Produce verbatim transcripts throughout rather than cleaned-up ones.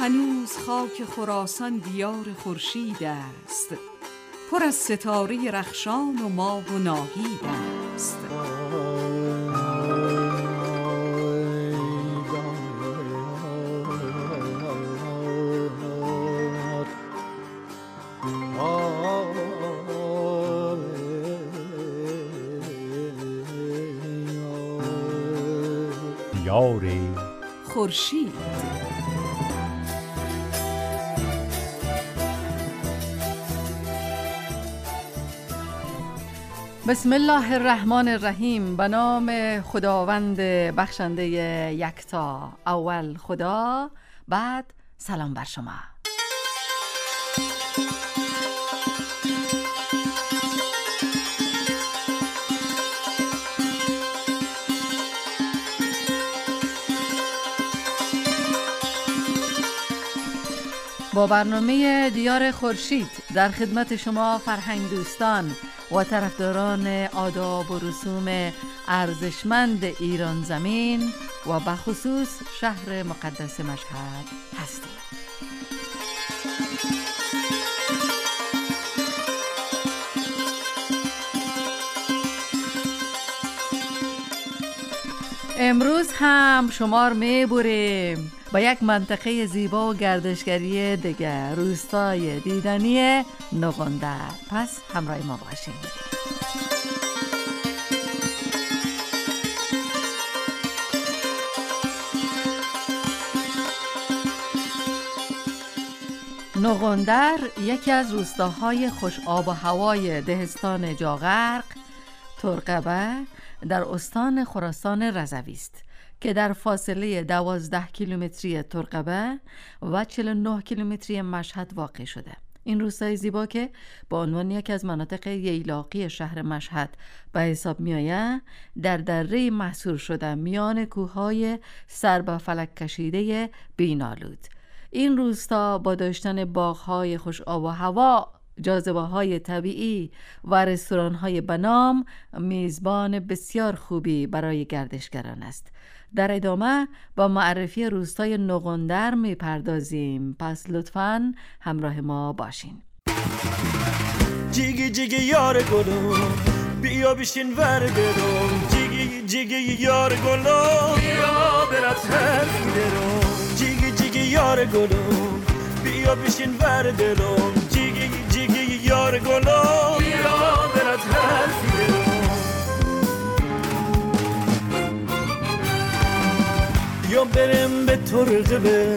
هنوز خاک خراسان دیار خورشید است، پر از ستاره رخشان و ماه و ناهید است. دیار خورشید. بسم الله الرحمن الرحیم. به نام خداوند بخشنده یکتا. اول خدا، بعد سلام بر شما. با برنامه دیار خورشید در خدمت شما فرهنگ دوستان و طرفداران آداب و رسوم ارزشمند ایران زمین و به خصوص شهر مقدس مشهد هستیم. امروز هم شمار میبریم با یک منطقه زیبا و گردشگری دیگه، روستای دیدنی نغندر. پس همراه ما باشید. نغندر یکی از روستاهای خوش آب و هوای دهستان جاغرق ترقبه در استان خراسان رضوی است که در فاصله دوازده کیلومتری ترقبه و چهل و نه کیلومتری مشهد واقع شده. این روستای زیبا که با عنوان یکی از مناطق ییلاقی شهر مشهد به حساب می آید، در دره محصور شده میان کوههای سر به فلک کشیده بینالود. این روستا با داشتن باغ‌های خوش آب و هوا، جاذبه‌های طبیعی و رستوران‌های بنام میزبان بسیار خوبی برای گردشگران است. در ادامه با معرفی روستای نغندر میپردازیم، پس لطفاً همراه ما باشین. جیگی جیگی یار گلم بیا بشین ور درم، جیگی جیگی یار گلم بیا برات حرف درم، جیگی جیگی یار گلم بیا بشین ور درم، جیگی جیگی یار گلم بیا برات حرف درم. یا برم به ترقبه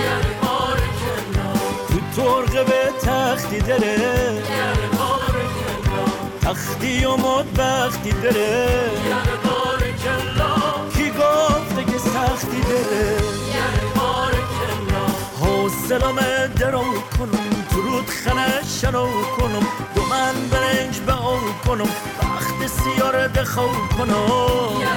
تو ترقبه تختی داره، تختی و مدبختی داره، کی گفته که سختی داره، حوصلم درو کنم تو رود خنه شنو کنم، دو من برنج به او کنم وقت سیاره دخو کنم.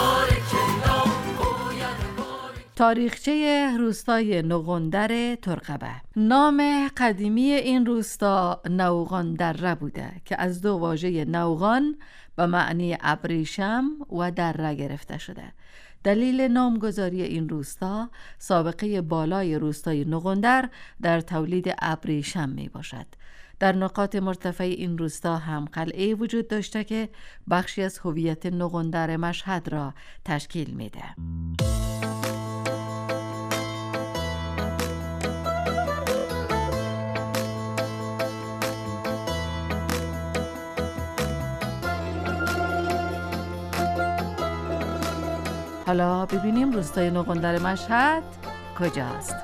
تاریخچه روستای نغندر ترقبه. نام قدیمی این روستا نوغاندره بوده که از دو واژه نوغان به معنی ابریشم و دره گرفته شده. دلیل نامگذاری این روستا سابقه بالای روستای نغندر در تولید ابریشم می باشد. در نقاط مرتفع این روستا هم قلعه وجود داشته که بخشی از هویت نغندر مشهد را تشکیل میده. حالا ببینیم روستای نغندر مشهد کجاست.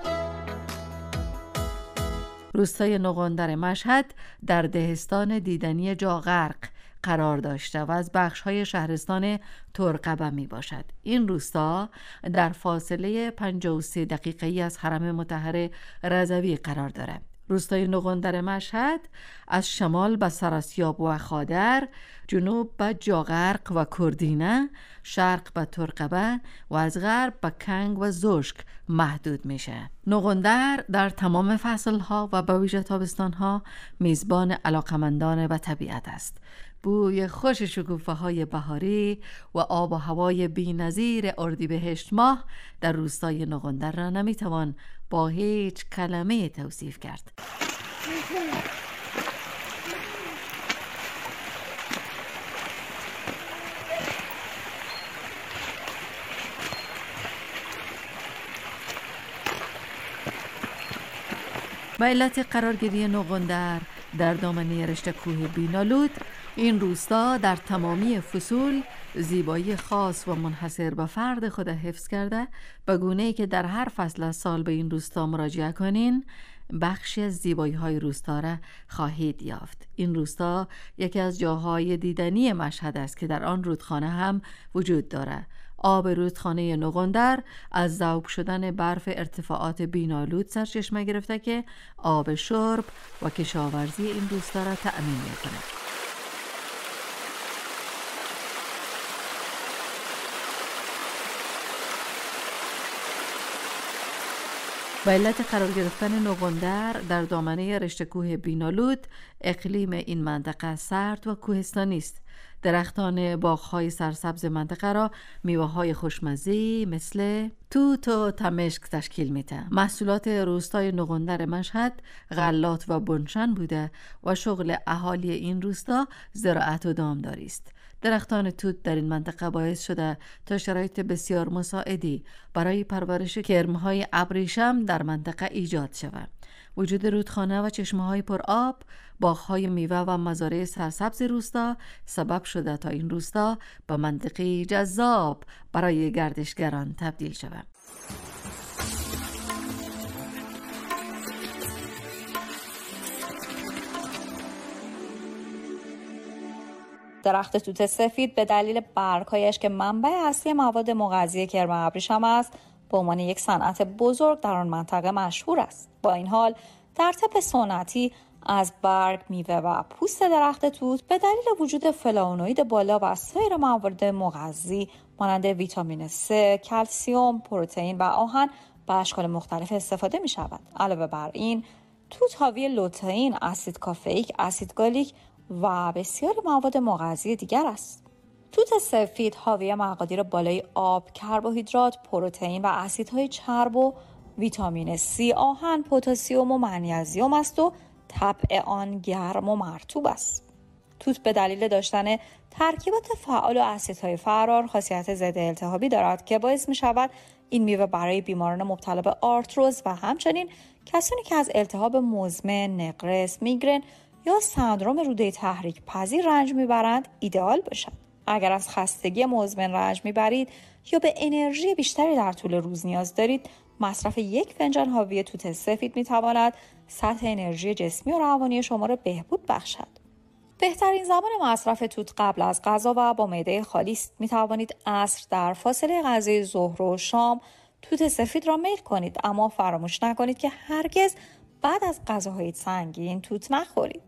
روستای نغندر مشهد در دهستان دیدنی جاغرق قرار داشته و از بخش‌های شهرستان ترقبه می باشد. این روستا در فاصله پنجاه و سه دقیقه‌ای از حرم مطهر رضوی قرار دارد. روستای نغندر مشهد از شمال به سراسیاب و خادر، جنوب به جاغرق و کردینه، شرق به ترقبه و از غرب به کنگ و زوشک محدود میشه. نغندر در تمام فصلها و به ویژه تابستانها میزبان علاقمندان و طبیعت است. بوی خوش شکوفه های بهاری و آب و هوای بی‌نظیر اردیبهشت ماه در روستای نقندر را نمیتوان با هیچ کلمه توصیف کرد. به علت قرارگیری نقندر در دامنه رشته کوه بینالود، این روستا در تمامی فصول زیبایی خاص و منحصر به فرد خود حفظ کرده، به گونه‌ای که در هر فصل از سال به این روستا مراجعه کنین بخشی از زیبایی های روستا را خواهید یافت. این روستا یکی از جاهای دیدنی مشهد است که در آن رودخانه هم وجود دارد. آب رودخانه نقندر از ذوب شدن برف ارتفاعات بینالود سرچشمه گرفته که آب شرب و کشاورزی این روستا را تأمین می‌کند. به علت قرار گرفتن نقندر در دامنه رشته کوه بینالود، اقلیم این منطقه سرد و کوهستانی است. درختان باغ‌های سرسبز منطقه را میوه‌های خوشمزه مثل توت و تمشک تشکیل میده. محصولات روستای نقندر مشهد غلات و بنشن بوده و شغل اهالی این روستا زراعت و دامداری است. درختان توت در این منطقه باعث شده تا شرایط بسیار مساعدی برای پرورش کرم‌های ابریشم در منطقه ایجاد شود. وجود رودخانه و چشمه‌های پر آب، باغ‌های میوه و مزارع سرسبز روستا سبب شده تا این روستا به منطقه‌ای جذاب برای گردشگران تبدیل شود. درخت توت سفید به دلیل برگ‌هایش که منبع اصلی مواد مغذی کرم ابریشم است، به عنوان یک صنعت بزرگ در آن منطقه مشهور است. با این حال در طب سنتی از برگ، میوه و پوست درخت توت به دلیل وجود فلاونوئید بالا و سایر مواد مغذی مانند ویتامین C، کلسیم، پروتئین و آهن به اشکال مختلف استفاده می شود. علاوه بر این، توت حاوی لوتئین، اسید کافئیک، اسید گالیک و بسیاری مواد مغذی دیگر است. توت سفید حاوی مقادیر بالای آب، کربوهیدرات، پروتئین و اسیدهای چرب و ویتامین C، آهن، پتاسیم و منیزیم است و طبع آن گرم و مرطوب است. توت به دلیل داشتن ترکیبات فعال و اسیدهای فرار خاصیت ضد التهابی دارد که باعث می شود این میوه برای بیماران مبتلا به آرتروز و همچنین کسانی که از التهاب مزمن، نقرس، میگرن یا سندرم روده تحریک پذیر رنج میبرند ایدئال باشد. اگر از خستگی مزمن رنج میبرید یا به انرژی بیشتری در طول روز نیاز دارید، مصرف یک فنجان حاوی توت سفید میتواند سطح انرژی جسمی و روانی شما را بهبود بخشد. بهترین زمان مصرف توت قبل از غذا و با معده خالی است. میتوانید عصر در فاصله غذای ظهر و شام توت سفید را میل کنید، اما فراموش نکنید که هرگز بعد از غذاهای سنگین توت نخورید.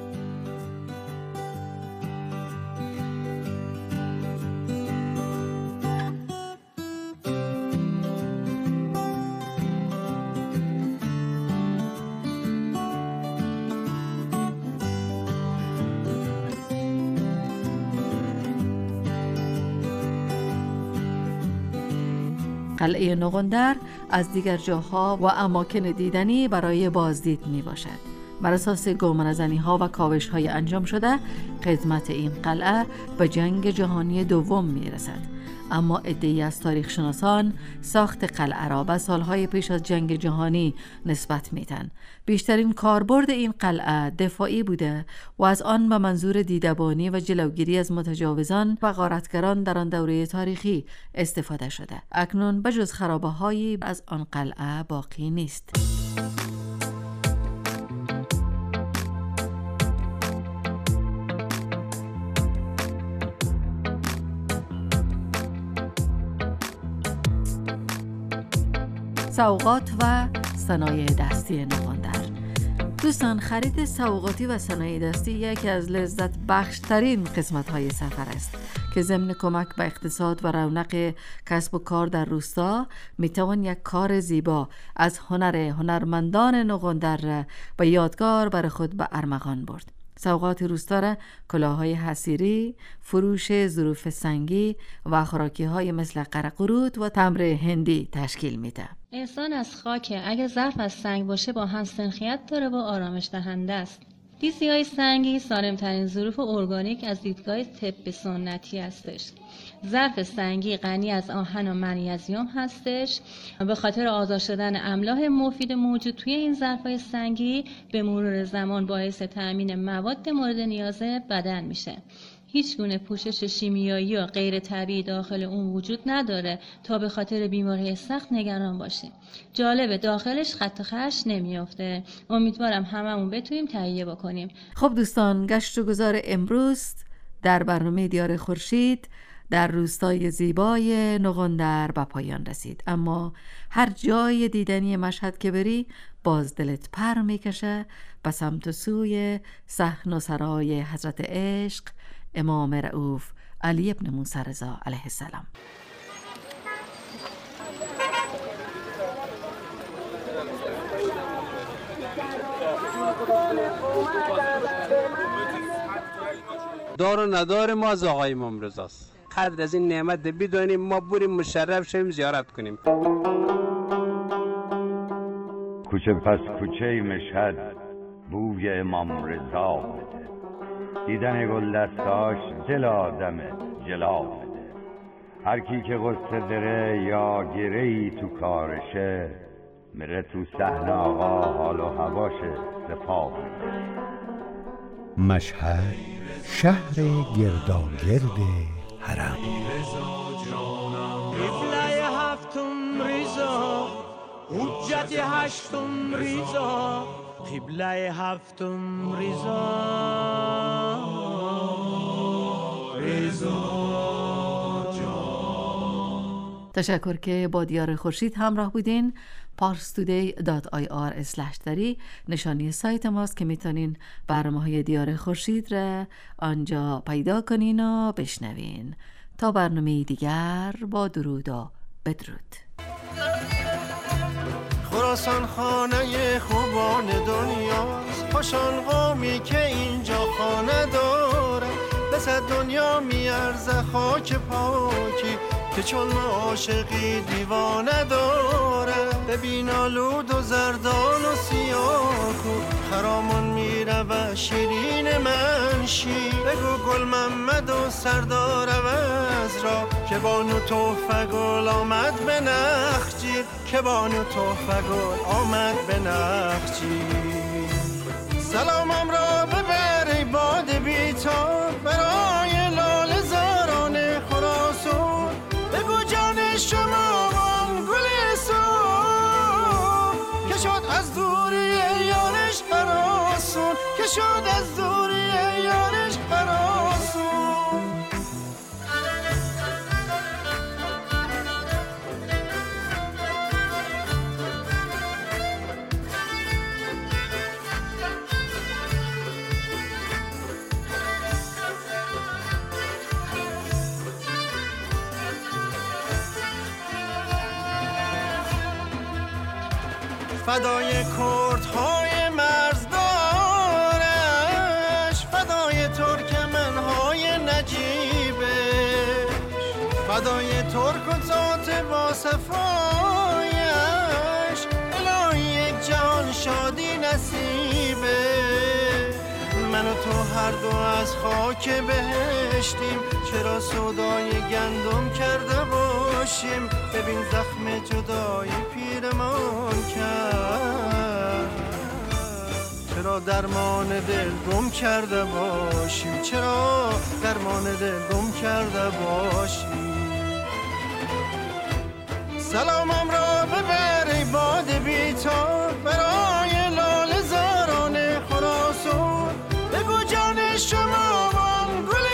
قلعه نقندر از دیگر جاها و اماکن دیدنی برای بازدید می باشد. بر اساس گمانه‌زنی ها و کاوش های انجام شده، قدمت این قلعه به جنگ جهانی دوم می رسد. اما عده‌ای از تاریخ شناسان ساخت قلعه را به سالهای پیش از جنگ جهانی نسبت میدن. بیشترین کاربرد این قلعه دفاعی بوده و از آن به منظور دیدبانی و جلوگیری از متجاوزان و غارتگران در آن دوره تاریخی استفاده شده. اکنون بجز خرابه‌هایی از آن قلعه باقی نیست. سوغات و صنایع دستی نقندر. دوستان، خرید سوغاتی و صنایع دستی یکی از لذت بخشترین قسمت‌های سفر است که ضمن کمک به اقتصاد و رونق کسب و کار در روستا میتوان یک کار زیبا از هنر هنرمندان نقندر به یادگار بر خود به ارمغان برد. سوغات روستا را کلاه‌های حصیری، فروش ظروف سنگی و خوراکی‌های مثل قرقرود و تمر هندی تشکیل میده. احسان از خاک اگه ظرف از سنگ باشه با هم سنخیت داره و آرامش دهنده است. دیسی‌های سنگی سالم‌ترین ظروف ارگانیک از دیدگاه طب سنتی هستش. ظرف سنگی غنی از آهن و منیزیم هستش. به خاطر آزاد شدن املاح مفید موجود توی این ظرف‌های سنگی به مرور زمان باعث تأمین مواد مورد نیاز بدن میشه. هیچ گونه پوشش شیمیایی یا غیر طبیعی داخل اون وجود نداره تا به خاطر بیماری سخت نگران باشیم. جالبه داخلش خط و خش نمیافته. امیدوارم هممون بتونیم تهیه بکنیم. خب دوستان، گشت و گذار امروز در برنامه دیار خورشید در روستای زیبای نقندر به پایان رسید. اما هر جای دیدنی مشهد که بری باز دلت پر میکشه به سمت سوی صحن و سرای حضرت عشق امام رؤوف علی ابن موسی رضا علیه السلام. دار و ندار ما از آقای امام رضاست. قدر از این نعمت بدونیم، ما بریم مشرف شویم زیارت کنیم. کوچه پس کوچه مشهد بوی امام رضا بده، دیدن گل دستاش دل آدمه جلا بده. هر کی که غصه داره یا گرهی تو کارشه، مره تو صحن آقا حال و هواشه صفا بده. مشهد شهر گرداگرد حرم. قبله هفتم ریزا، حجت هشتم ریزا، قبله هفتم ریزا ریزا جان. تشکر که با دیار خورشید همراه بودین. پارس تودی دات آی آر اسلش دری نشانی سایت ماست که میتونین برنامه‌های دیار خورشید را آنجا پیدا کنین و بشنوین. تا برنامه دیگر با درود و بدرود. خراسان خانه خوبان دنیاست، خوشان قومی که اینجا خانه داره. بس دنیا میارزه خاک پاکی که چون عاشقی دیوانه داره. ببین آلود و زردان و سیاه کو خرامان میره و شیرین منشی. بگو گل محمد و سردار عوض را که بانو تحفه گل آمد به نخجیر، که بانو تحفه گل آمد به نخجیر. سلامم را ببر ای باد بیتاب برای لاله زاران خراسان. بگو جان شما وان گل سون که شد از دوری یارش هراسون، که شد از دوری یارش هراسون. فدای کردهای مرزدارش، فدای ترکمنهای نجیبش، فدای ترک و ذات با صفایش. الهی یک جهان شادی نصیبه، من و تو هر دو از خاک بهشتیم. چرا سودای گندم کرده باشیم، ببین زخم جدای پیرمان کرد. چرا درمان دل گم کرده باشیم، چرا درمان دل گم کرده باشیم. سلامم را ببر ای باد بیتاب برای لاله زاران خراسان. بگو جان شما وان گل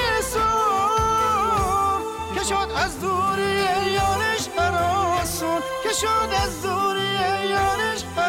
سون که شد از دوری یارش هراسون، که شد از دوری یارش هراسون.